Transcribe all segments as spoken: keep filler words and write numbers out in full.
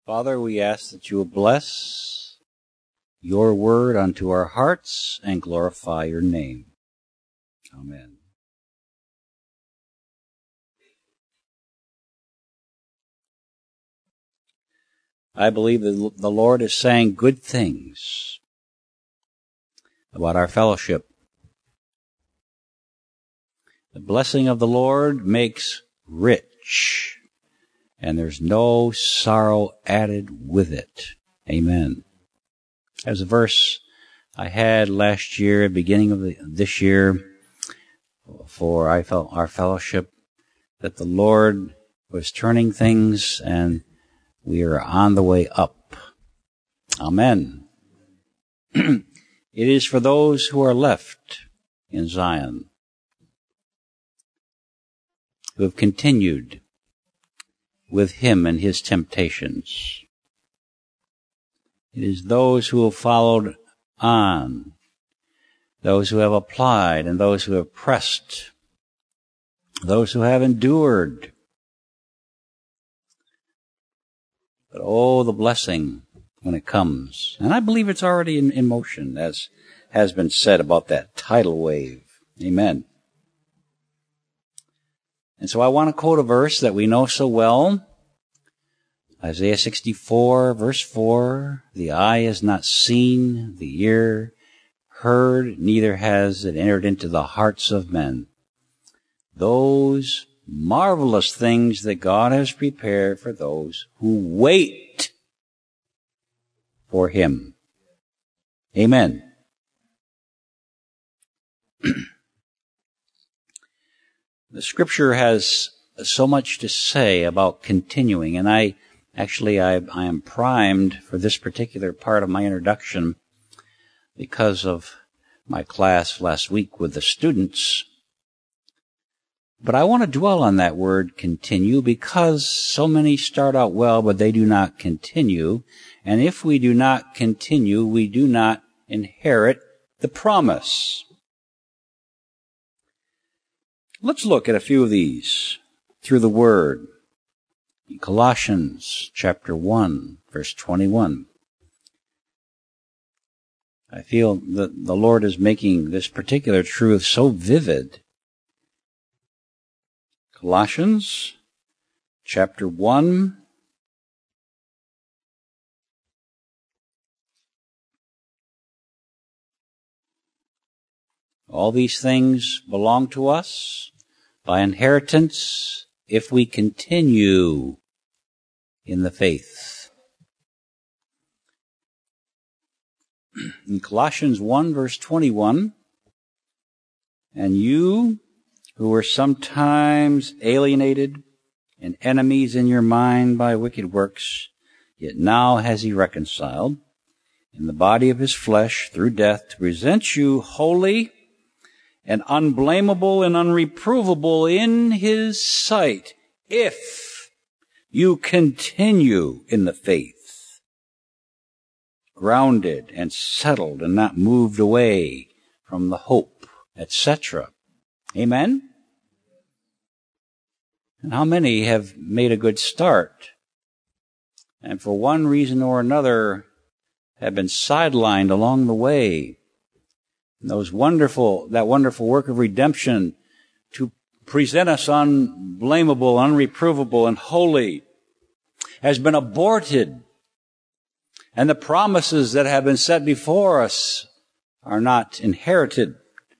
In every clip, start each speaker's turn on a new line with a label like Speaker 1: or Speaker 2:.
Speaker 1: Father, we ask that you will bless your word unto our hearts and glorify your name. Amen. I believe that the Lord is saying good things about our fellowship. The blessing of the Lord makes rich, and there's no sorrow added with it. Amen. There's a verse I had last year, beginning of the, this year, for I felt our fellowship, that the Lord was turning things and we are on the way up. Amen. It is for those who are left in Zion, who have continued with him and his temptations. It is those who have followed on, those who have applied and those who have pressed, those who have endured. But oh, the blessing when it comes. And I believe it's already in, in motion, as has been said about that tidal wave. Amen. And so I want to quote a verse that we know so well. Isaiah sixty-four, verse four, the eye has not seen, the ear heard, neither has it entered into the hearts of men those marvelous things that God has prepared for those who wait for him. Amen. The scripture has so much to say about continuing, and I actually I, I am primed for this particular part of my introduction because of my class last week with the students. But I want to dwell on that word continue, because so many start out well, but they do not continue. And if we do not continue, we do not inherit the promise. Let's look at a few of these through the word. In Colossians chapter one, verse twenty-one. I feel that the Lord is making this particular truth so vivid. Colossians chapter one, all these things belong to us by inheritance if we continue in the faith. In Colossians one, verse twenty-one, and you who were sometimes alienated and enemies in your mind by wicked works, yet now has he reconciled in the body of his flesh through death to present you holy and unblameable and unreprovable in his sight, if you continue in the faith, grounded and settled and not moved away from the hope, et cetera. Amen? And how many have made a good start and for one reason or another have been sidelined along the way? And those wonderful, that wonderful work of redemption to present us unblameable, unreprovable, and holy has been aborted. And the promises that have been set before us are not inherited.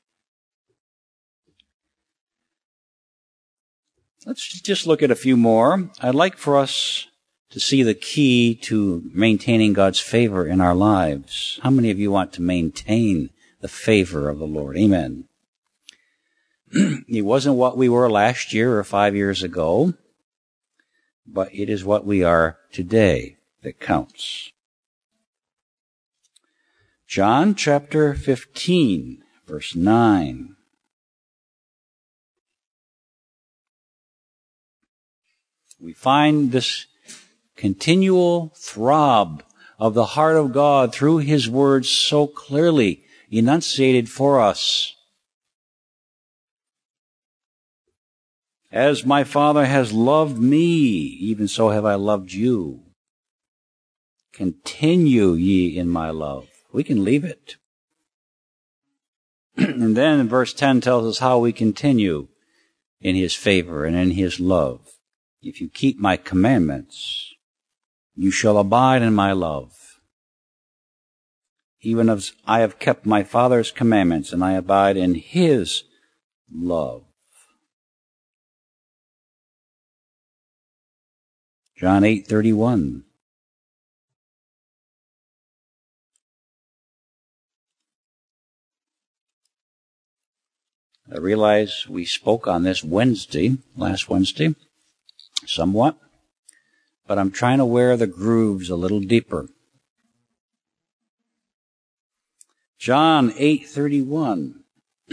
Speaker 1: Let's just look at a few more. I'd like for us to see the key to maintaining God's favor in our lives. How many of you want to maintain the favor of the Lord? Amen. It wasn't what we were last year or five years ago, but it is what we are today that counts. John chapter fifteen, verse nine. We find this continual throb of the heart of God through his words so clearly enunciated for us. As my Father has loved me, even so have I loved you. Continue ye in my love. We can leave it. And then verse ten tells us how we continue in his favor and in his love. If you keep my commandments, you shall abide in my love. Even as I have kept my Father's commandments, and I abide in his love. John eight thirty-one. I realize we spoke on this Wednesday, last Wednesday, somewhat, but I'm trying to wear the grooves a little deeper. John eight thirty-one.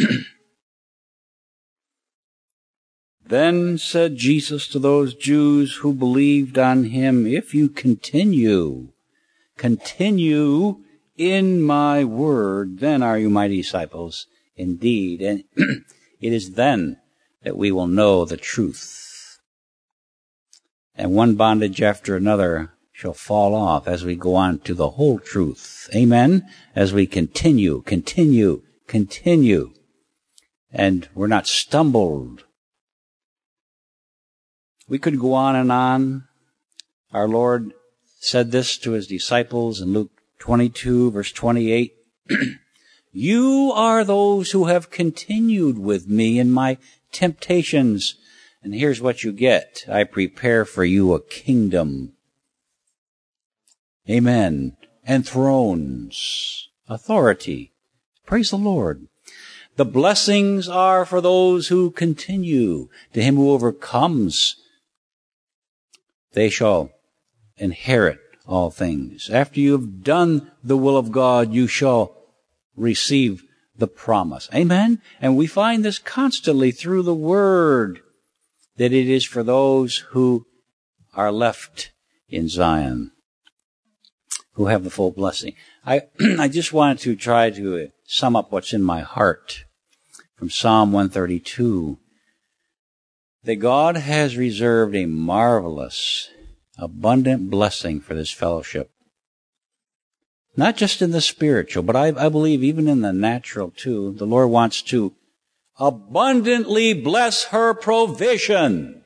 Speaker 1: Then said Jesus to those Jews who believed on him, if you continue, continue in my word, then are you my disciples indeed. And it is then that we will know the truth. And one bondage after another shall fall off as we go on to the whole truth. Amen? As we continue, continue, continue. And we're not stumbled. We could go on and on. Our Lord said this to his disciples in Luke twenty-two, verse twenty-eight. You are those who have continued with me in my temptations. And here's what you get. I prepare for you a kingdom. Amen. And thrones. Authority. Praise the Lord. The blessings are for those who continue. To him who overcomes, they shall inherit all things. After you have done the will of God, you shall receive the promise. Amen? And we find this constantly through the Word, that it is for those who are left in Zion, who have the full blessing. I, I just wanted to try to sum up what's in my heart from Psalm one thirty-two. That God has reserved a marvelous, abundant blessing for this fellowship. Not just in the spiritual, but I, I believe even in the natural too. The Lord wants to abundantly bless her provision.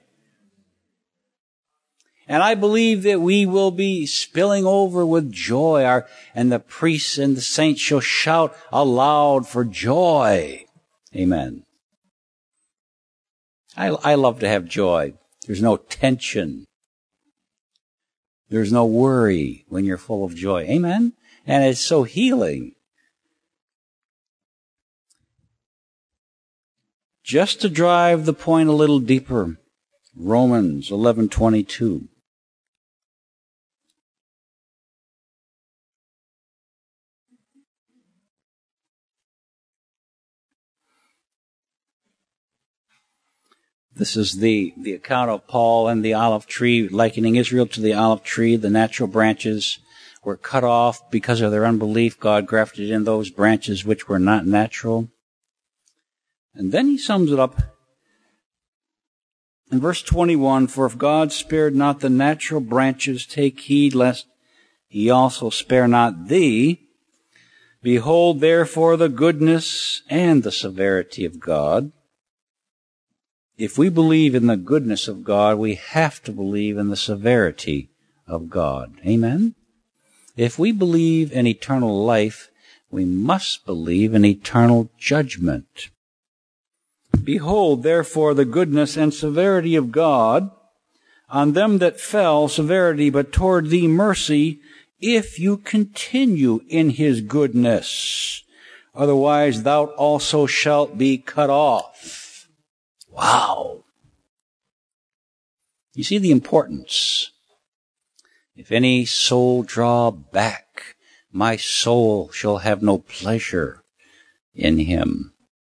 Speaker 1: And I believe that we will be spilling over with joy, our, and the priests and the saints shall shout aloud for joy. Amen. I, I love to have joy. There's no tension. There's no worry when you're full of joy. Amen? And it's so healing. Just to drive the point a little deeper, Romans eleven twenty-two. This is the, the account of Paul and the olive tree, likening Israel to the olive tree. The natural branches were cut off because of their unbelief. God grafted in those branches which were not natural. And then he sums it up in verse twenty-one, for if God spared not the natural branches, take heed lest he also spare not thee. Behold therefore the goodness and the severity of God. If we believe in the goodness of God, we have to believe in the severity of God. Amen? If we believe in eternal life, we must believe in eternal judgment. Behold, therefore, the goodness and severity of God, on them that fell, severity, but toward thee mercy, if you continue in his goodness. Otherwise thou also shalt be cut off. Wow. You see the importance. If any soul draw back, my soul shall have no pleasure in him.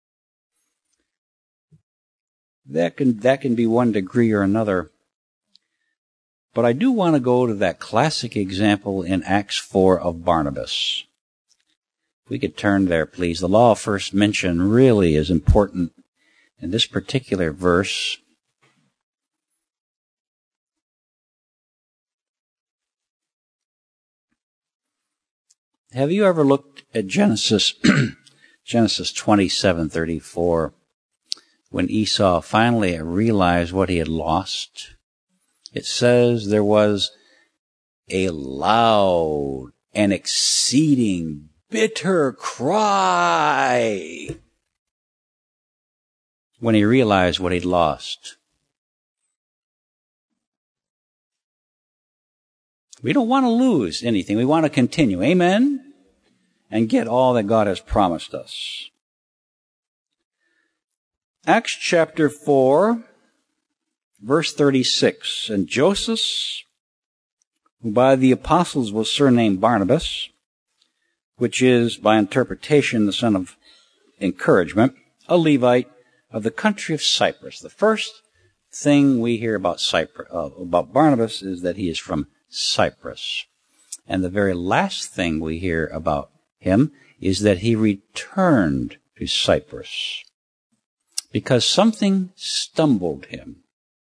Speaker 1: That can, that can be one degree or another. But I do want to go to that classic example in Acts four of Barnabas. If we could turn there, please. The law of first mention really is important in this particular verse. Have you ever looked at Genesis, Genesis twenty-seven thirty-four, when Esau finally realized what he had lost? It says there was a loud and exceeding bitter cry when he realized what he'd lost. We don't want to lose anything. We want to continue. Amen? And get all that God has promised us. Acts chapter four, verse thirty-six. And Joseph, who by the apostles was surnamed Barnabas, which is by interpretation the son of encouragement, a Levite of the country of Cyprus. The first thing we hear about Cyprus, uh, about Barnabas is that he is from Cyprus. And the very last thing we hear about him is that he returned to Cyprus because something stumbled him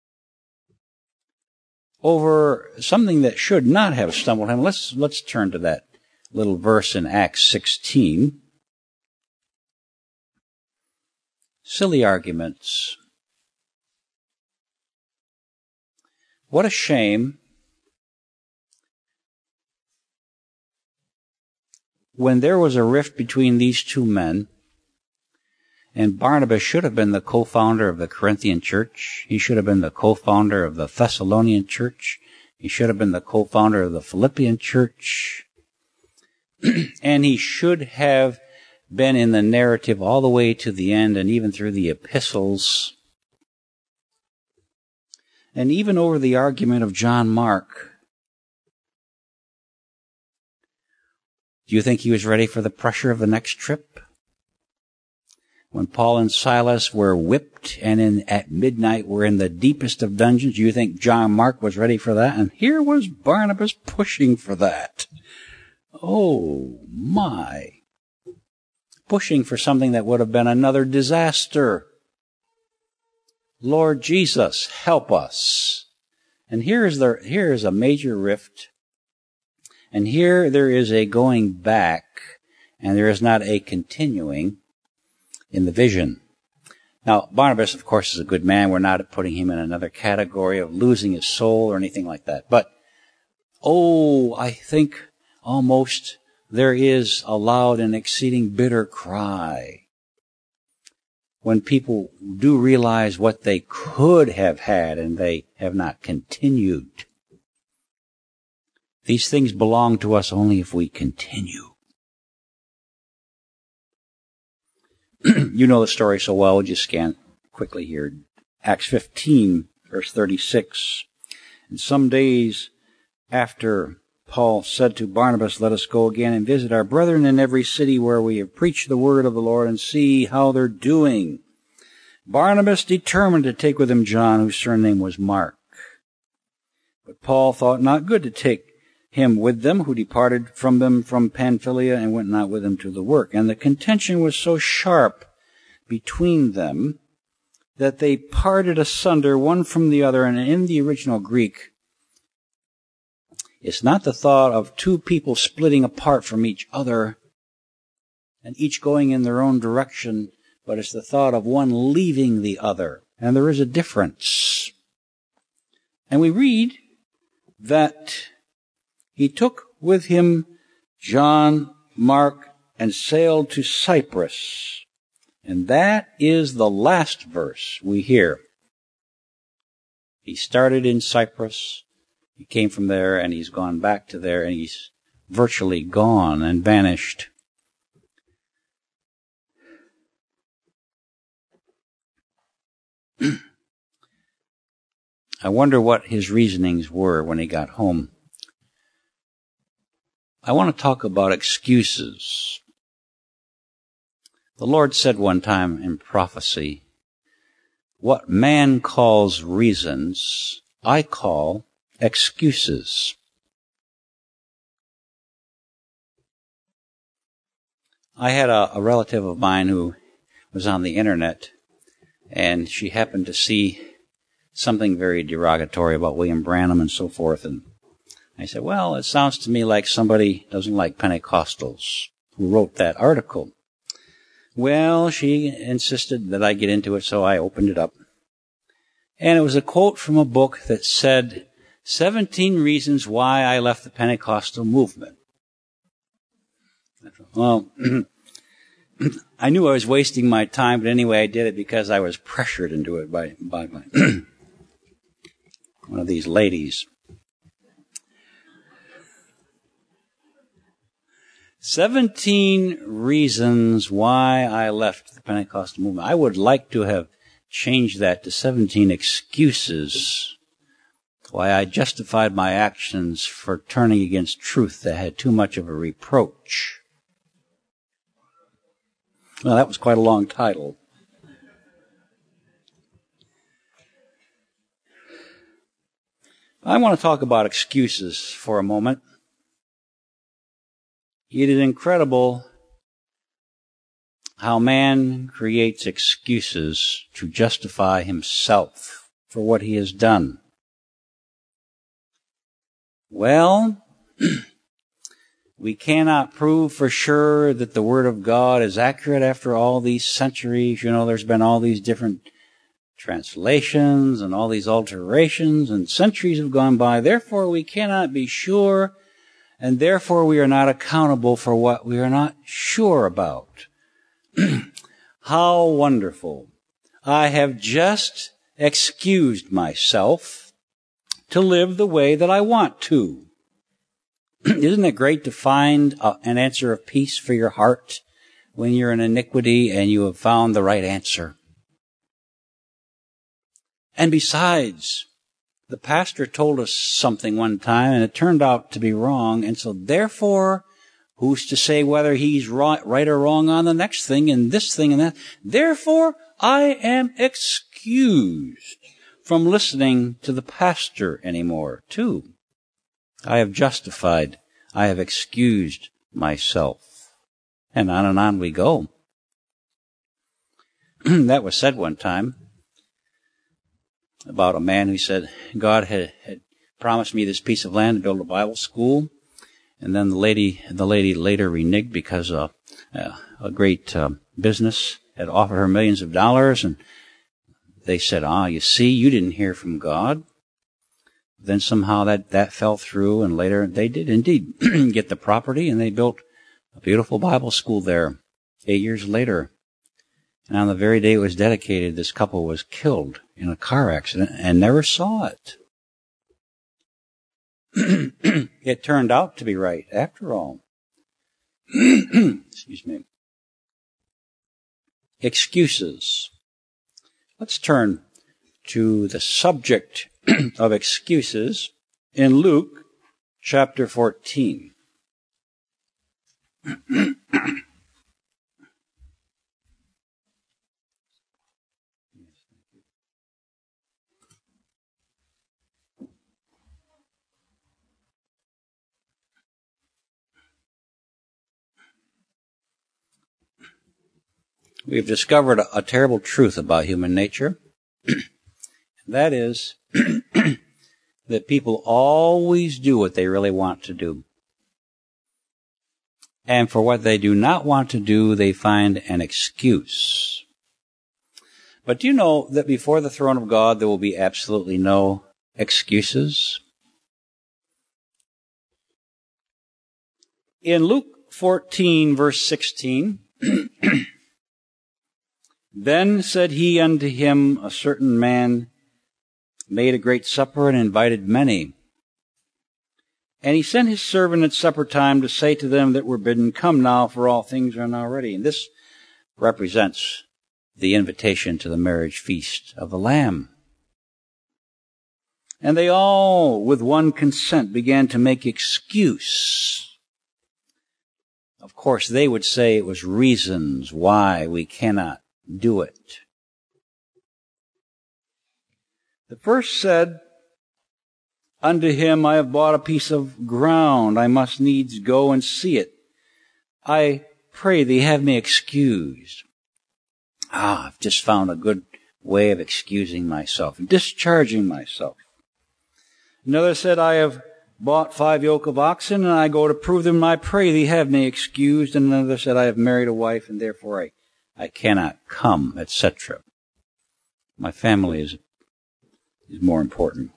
Speaker 1: over something that should not have stumbled him. Let's, let's turn to that little verse in Acts sixteen. Silly arguments. What a shame when there was a rift between these two men, and Barnabas should have been the co-founder of the Corinthian church. He should have been the co-founder of the Thessalonian church. He should have been the co-founder of the Philippian church. And he should have been in the narrative all the way to the end and even through the epistles. And even over the argument of John Mark. Do you think he was ready for the pressure of the next trip? When Paul and Silas were whipped and in, at midnight were in the deepest of dungeons, do you think John Mark was ready for that? And here was Barnabas pushing for that. Oh, my. Pushing for something that would have been another disaster. Lord Jesus, help us. And here is the, here is a major rift. And here there is a going back, and there is not a continuing in the vision. Now, Barnabas, of course, is a good man. We're not putting him in another category of losing his soul or anything like that. But, oh, I think almost there is a loud and exceeding bitter cry when people do realize what they could have had and they have not continued. These things belong to us only if we continue. You know the story so well, we'll just scan quickly here. Acts fifteen, verse thirty-six. And some days after Paul said to Barnabas, let us go again and visit our brethren in every city where we have preached the word of the Lord and see how they're doing. Barnabas determined to take with him John, whose surname was Mark. But Paul thought not good to take him with them, who departed from them from Pamphylia and went not with him to the work. And the contention was so sharp between them that they parted asunder one from the other. And in the original Greek, it's not the thought of two people splitting apart from each other and each going in their own direction, but it's the thought of one leaving the other. And there is a difference. And we read that he took with him John, Mark, and sailed to Cyprus. And that is the last verse we hear. He started in Cyprus. He came from there, and he's gone back to there, and he's virtually gone and vanished. I wonder what his reasonings were when he got home. I want to talk about excuses. The Lord said one time in prophecy, what man calls reasons, I call excuses. I had a, a relative of mine who was on the internet, and she happened to see something very derogatory about William Branham and so forth, and I said, well, it sounds to me like somebody doesn't like Pentecostals who wrote that article. Well, she insisted that I get into it, so I opened it up. And it was a quote from a book that said, seventeen Reasons Why I Left the Pentecostal Movement. Well, I knew I was wasting my time, but anyway, I did it because I was pressured into it by, by my one of these ladies. Seventeen reasons why I left the Pentecostal movement. I would like to have changed that to seventeen excuses why I justified my actions for turning against truth that had too much of a reproach. Well, that was quite a long title. I want to talk about excuses for a moment. It is incredible how man creates excuses to justify himself for what he has done. Well, we cannot prove for sure that the Word of God is accurate after all these centuries. You know, there's been all these different translations and all these alterations, and centuries have gone by. Therefore, we cannot be sure, and therefore we are not accountable for what we are not sure about. How wonderful. I have just excused myself to live the way that I want to. Isn't it great to find a, an answer of peace for your heart when you're in iniquity and you have found the right answer? And besides, the pastor told us something one time and it turned out to be wrong, and so therefore, who's to say whether he's right, right or wrong on the next thing and this thing and that? Therefore, I am excused from listening to the pastor anymore, too. I have justified, I have excused myself. And on and on we go. That was said one time about a man who said God had, had promised me this piece of land to build a Bible school. And then the lady, the lady later reneged because uh, uh, a great uh, business had offered her millions of dollars. And they said, ah, you see, you didn't hear from God. Then somehow that, that fell through, and later they did indeed get the property, and they built a beautiful Bible school there eight years later. And on the very day it was dedicated, this couple was killed in a car accident and never saw it. It turned out to be right after all. Excuse me. Excuses. Let's turn to the subject of excuses in Luke chapter fourteen. We've discovered a, a terrible truth about human nature. That is that people always do what they really want to do. And for what they do not want to do, they find an excuse. But do you know that before the throne of God, there will be absolutely no excuses? In Luke fourteen, verse sixteen, then said he unto him, a certain man made a great supper and invited many. And he sent his servant at supper time to say to them that were bidden, come now, for all things are now ready. And this represents the invitation to the marriage feast of the Lamb. And they all, with one consent, began to make excuse. Of course, they would say it was reasons why we cannot do it. The first said unto him, I have bought a piece of ground. I must needs go and see it. I pray thee have me excused. Ah, I've just found a good way of excusing myself, discharging myself. Another said, I have bought five yoke of oxen, and I go to prove them, I pray thee have me excused. And another said, I have married a wife, and therefore I, I cannot come, et cetera. My family is, is more important.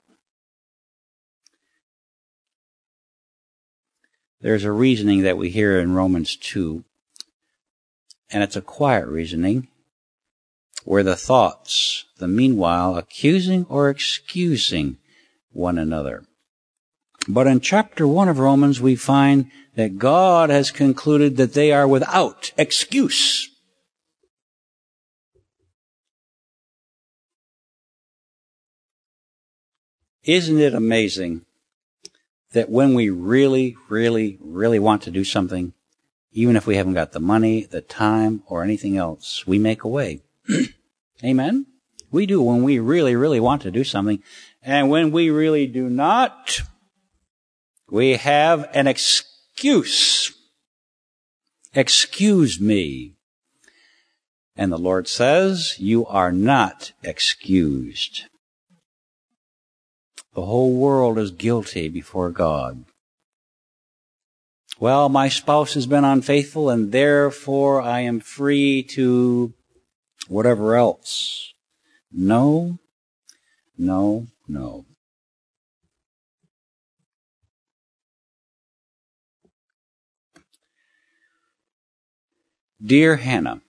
Speaker 1: There's a reasoning that we hear in Romans two, and it's a quiet reasoning, where the thoughts, the meanwhile, accusing or excusing one another. But in chapter one of Romans, we find that God has concluded that they are without excuse. Isn't it amazing that when we really, really, really want to do something, even if we haven't got the money, the time, or anything else, we make a way? Amen? We do when we really, really want to do something. And when we really do not, we have an excuse. Excuse me. And the Lord says, you are not excused. The whole world is guilty before God. Well, my spouse has been unfaithful, and therefore I am free to whatever else. No, no, no. Dear Hannah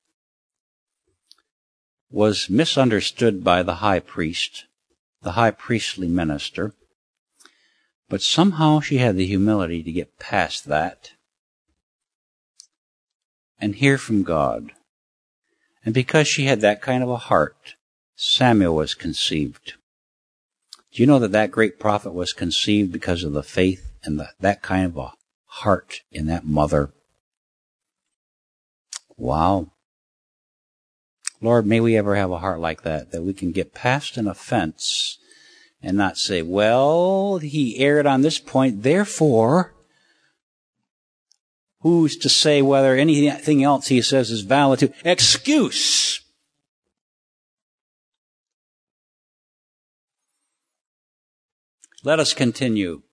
Speaker 1: was misunderstood by the high priest, the high priestly minister, but somehow she had the humility to get past that and hear from God. And because she had that kind of a heart, Samuel was conceived. Do you know that that great prophet was conceived because of the faith and the, that kind of a heart in that mother? Wow. Lord, may we ever have a heart like that, that we can get past an offense and not say, well, he erred on this point, therefore, who's to say whether anything else he says is valid to? Excuse. Let us continue.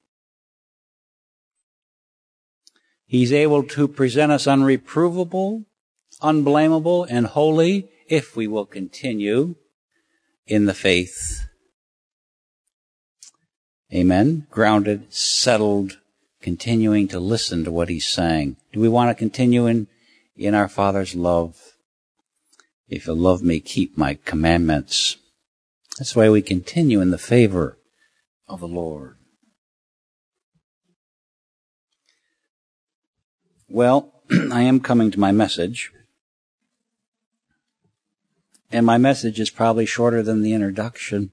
Speaker 1: He's able to present us unreprovable, unblameable, and holy if we will continue in the faith. Amen. Grounded, settled, continuing to listen to what he's saying. Do we want to continue in, in our Father's love? If you love me, keep my commandments. That's why we continue in the favor of the Lord. Well, I am coming to my message. And my message is probably shorter than the introduction.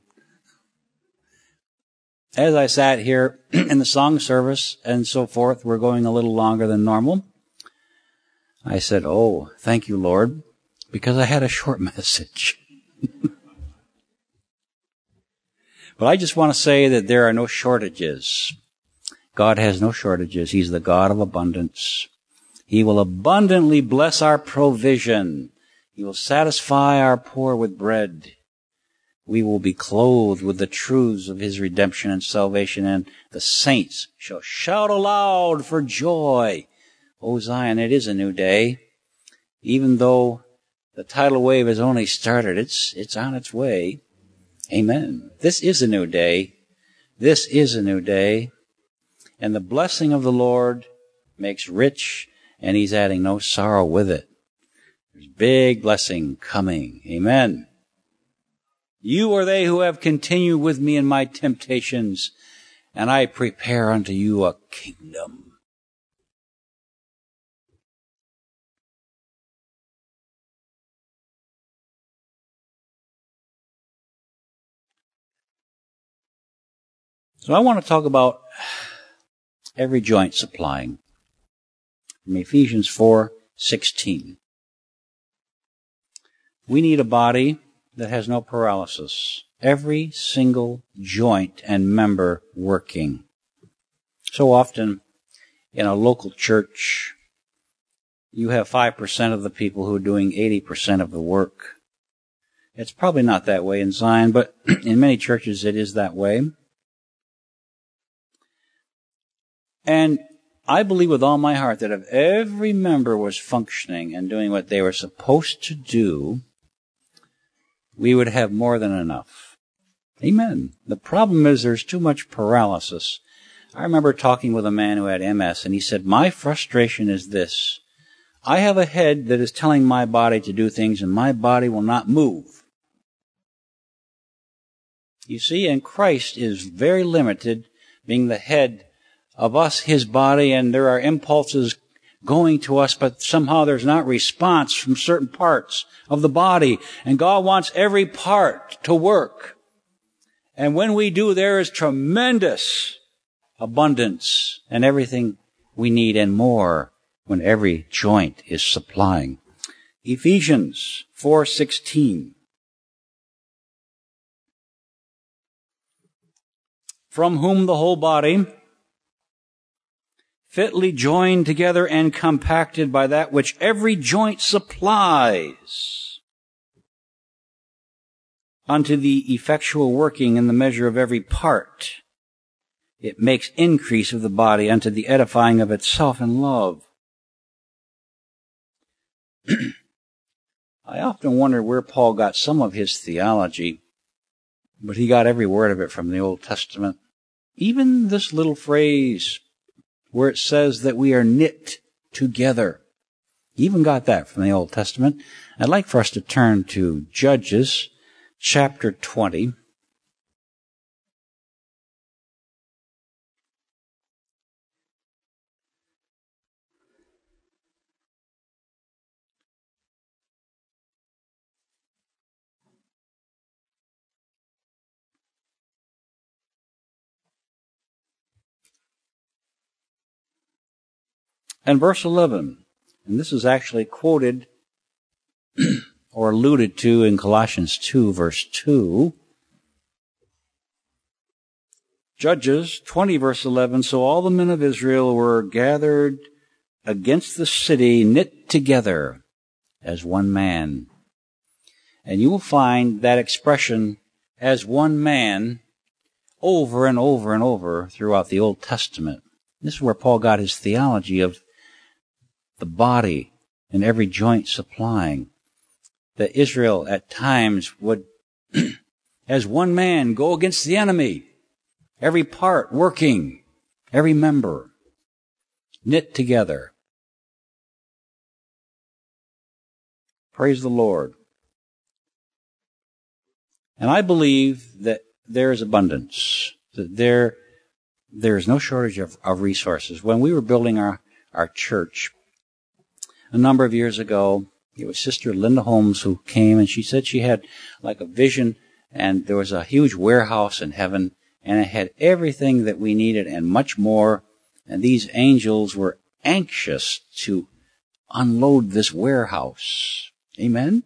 Speaker 1: As I sat here in the song service and so forth, we're going a little longer than normal. I said, oh, thank you, Lord, because I had a short message. But I just want to say that there are no shortages. God has no shortages. He's the God of abundance. He will abundantly bless our provision. He will satisfy our poor with bread. We will be clothed with the truths of his redemption and salvation, and the saints shall shout aloud for joy. O Zion, it is a new day. Even though the tidal wave has only started, it's, it's on its way. Amen. This is a new day. This is a new day. And the blessing of the Lord makes rich, and he's adding no sorrow with it. There's big blessing coming. Amen. You are they who have continued with me in my temptations, and I prepare unto you a kingdom. So I want to talk about every joint supplying. From Ephesians four sixteen. We need a body that has no paralysis. Every single joint and member working. So often in a local church, you have five percent of the people who are doing eighty percent of the work. It's probably not that way in Zion, but in many churches it is that way. And I believe with all my heart that if every member was functioning and doing what they were supposed to do, we would have more than enough. Amen. The problem is there's too much paralysis. I remember talking with a man who had M S, and he said, my frustration is this. I have a head that is telling my body to do things, and my body will not move. You see, and Christ is very limited, being the head of us, his body, and there are impulses going to us, but somehow there's not response from certain parts of the body. And God wants every part to work. And when we do, there is tremendous abundance and everything we need and more when every joint is supplying. Ephesians four sixteen. From whom the whole body, fitly joined together and compacted by that which every joint supplies, unto the effectual working in the measure of every part, it makes increase of the body unto the edifying of itself in love. I often wonder where Paul got some of his theology, but he got every word of it from the Old Testament. Even this little phrase where it says that we are knit together. He even got that from the Old Testament. I'd like for us to turn to Judges chapter twenty. And verse eleven, and this is actually quoted or alluded to in Colossians two, verse two. Judges twenty, verse eleven, so all the men of Israel were gathered against the city, knit together as one man. And you will find that expression, as one man, over and over and over throughout the Old Testament. This is where Paul got his theology of the body and every joint supplying. That Israel at times would, as one man, go against the enemy. Every part working, every member knit together. Praise the Lord. And I believe that there is abundance, that there, there is no shortage of, of resources. When we were building our, our church a number of years ago, it was Sister Linda Holmes who came, and she said she had like a vision, and there was a huge warehouse in heaven, and it had everything that we needed and much more, and these angels were anxious to unload this warehouse. Amen?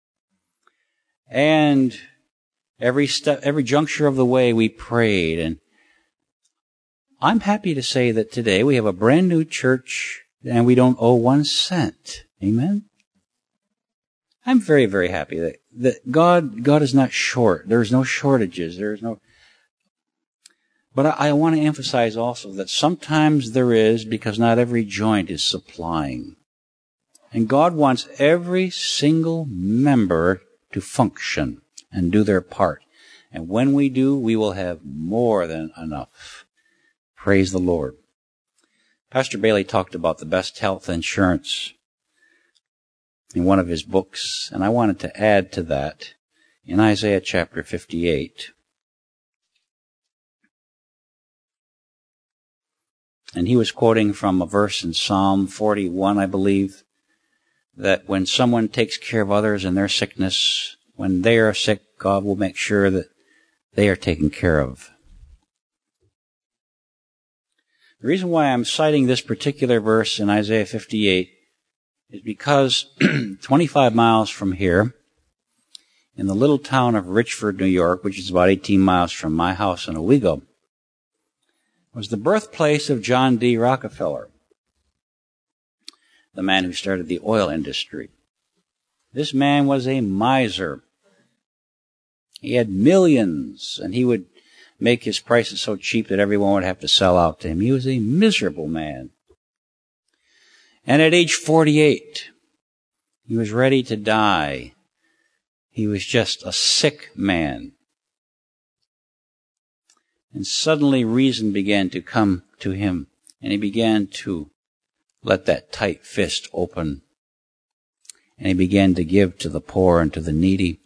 Speaker 1: And every step, every juncture of the way we prayed, and I'm happy to say that today we have a brand new church and we don't owe one cent. Amen? I'm very, very happy that, that God, God is not short. There's no shortages. There's no, but I, I want to emphasize also that sometimes there is, because not every joint is supplying. And God wants every single member to function and do their part. And when we do, we will have more than enough. Praise the Lord. Pastor Bailey talked about the best health insurance in one of his books, and I wanted to add to that in Isaiah chapter fifty-eight. And he was quoting from a verse in Psalm forty-one, I believe, that when someone takes care of others in their sickness, when they are sick, God will make sure that they are taken care of. The reason why I'm citing this particular verse in Isaiah fifty-eight is because twenty-five miles from here, in the little town of Richford, New York, which is about eighteen miles from my house in Owego, was the birthplace of John D. Rockefeller, the man who started the oil industry. This man was a miser. He had millions, and he would make his prices so cheap that everyone would have to sell out to him. He was a miserable man. And at age forty-eight, he was ready to die. He was just a sick man. And suddenly reason began to come to him, and he began to let that tight fist open. And he began to give to the poor and to the needy.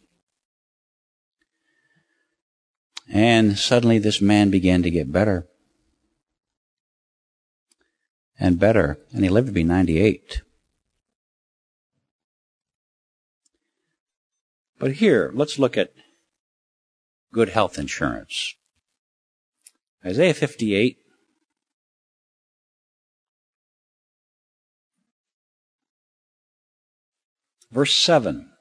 Speaker 1: And suddenly this man began to get better. And better. And he lived to be ninety-eight. But here, let's look at good health insurance. Isaiah fifty-eight. Verse seven.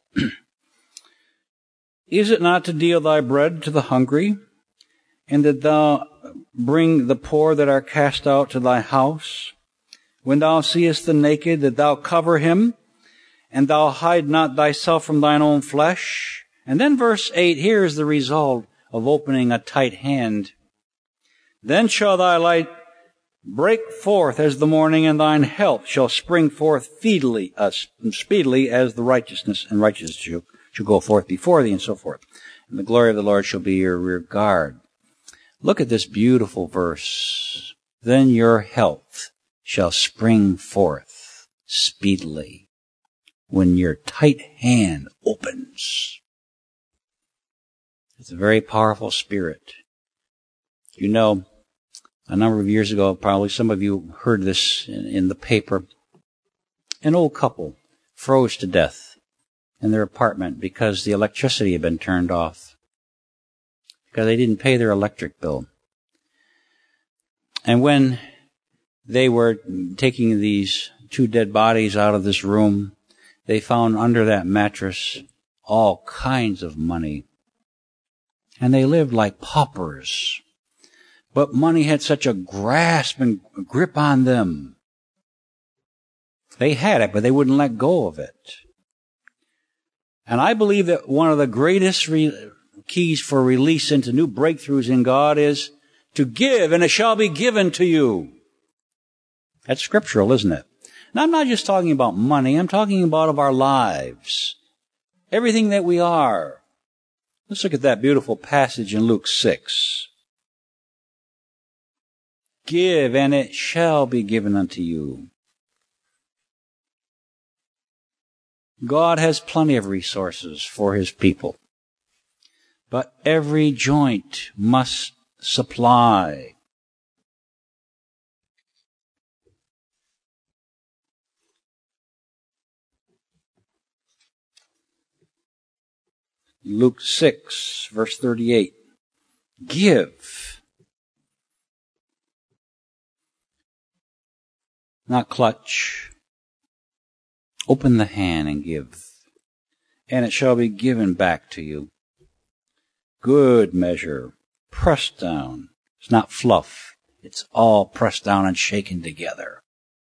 Speaker 1: Is it not to deal thy bread to the hungry, and that thou bring the poor that are cast out to thy house? When thou seest the naked, that thou cover him, and thou hide not thyself from thine own flesh? And then verse eight, here is the result of opening a tight hand. Then shall thy light break forth as the morning, and thine health shall spring forth speedily, uh, speedily as the righteousness and righteousness shall, shall go forth before thee, and so forth. And the glory of the Lord shall be your rear guard. Look at this beautiful verse. Then your health shall spring forth speedily when your tight hand opens. It's a very powerful spirit. You know, a number of years ago, probably some of you heard this in, in the paper. An old couple froze to death in their apartment because the electricity had been turned off, because they didn't pay their electric bill. And when they were taking these two dead bodies out of this room, they found under that mattress all kinds of money. And they lived like paupers. But money had such a grasp and grip on them. They had it, but they wouldn't let go of it. And I believe that one of the greatest re- keys for release into new breakthroughs in God is to give, and it shall be given to you. That's scriptural, isn't it? And I'm not just talking about money. I'm talking about of our lives. Everything that we are. Let's look at that beautiful passage in Luke six. Give, and it shall be given unto you. God has plenty of resources for his people. But every joint must supply. Luke six, verse thirty-eight. Give. Not clutch. Open the hand and give. And it shall be given back to you. Good measure. Pressed down. It's not fluff. It's all pressed down and shaken together.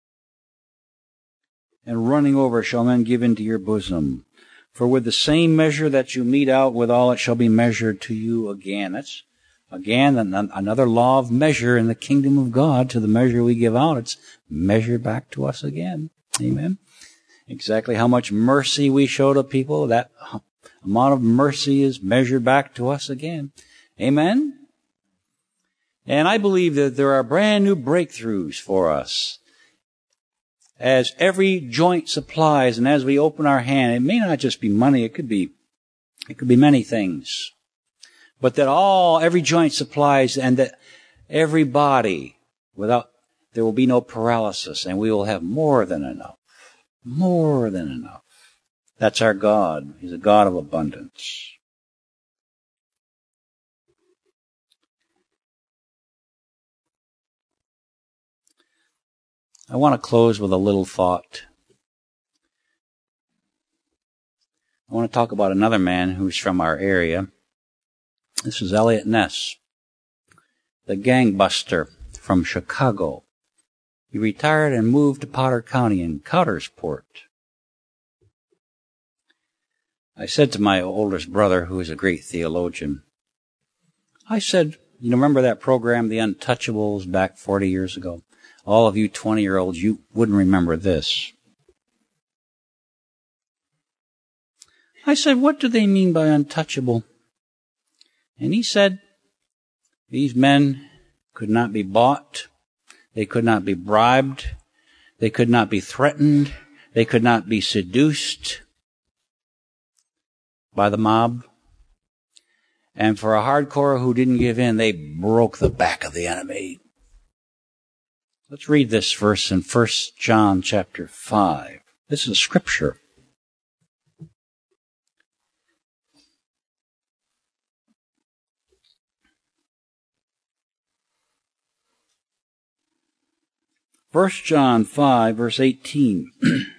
Speaker 1: And running over shall men give into your bosom. For with the same measure that you mete out withal, it shall be measured to you again. That's, again, another law of measure in the kingdom of God. To the measure we give out, it's measured back to us again. Amen. Exactly how much mercy we show to people, that amount of mercy is measured back to us again. Amen. And I believe that there are brand new breakthroughs for us. As every joint supplies, and as we open our hand, it may not just be money, it could be, it could be many things. But that all, every joint supplies, and that every body, without, there will be no paralysis, and we will have more than enough. More than enough. That's our God. He's a God of abundance. I want to close with a little thought. I want to talk about another man who's from our area. This is Elliot Ness, the gangbuster from Chicago. He retired and moved to Potter County in Coudersport. I said to my oldest brother, who is a great theologian, I said, You remember that program, The Untouchables, back forty years ago? All of you twenty-year-olds, you wouldn't remember this. I said, what do they mean by untouchable? And he said, these men could not be bought. They could not be bribed. They could not be threatened. They could not be seduced by the mob. And for a hardcore who didn't give in, they broke the back of the enemy. Let's read this verse in First John chapter five. This is scripture. First John five, verse eighteen.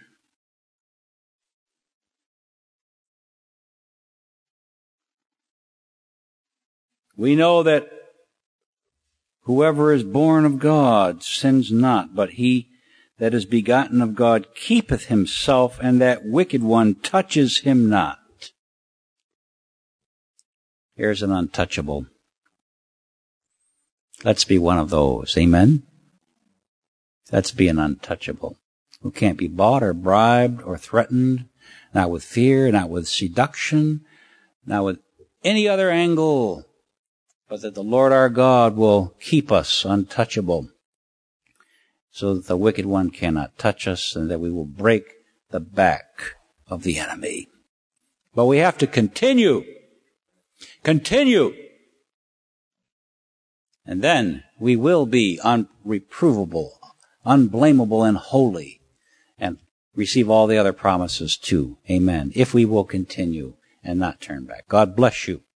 Speaker 1: We know that whoever is born of God sins not, but he that is begotten of God keepeth himself, and that wicked one touches him not. Here's an untouchable. Let's be one of those. Amen? Let's be an untouchable who can't be bought or bribed or threatened, not with fear, not with seduction, not with any other angle, but that the Lord our God will keep us untouchable so that the wicked one cannot touch us and that we will break the back of the enemy. But we have to continue. Continue. And then we will be unreprovable, unblameable, and holy, and receive all the other promises too. Amen. If we will continue and not turn back. God bless you.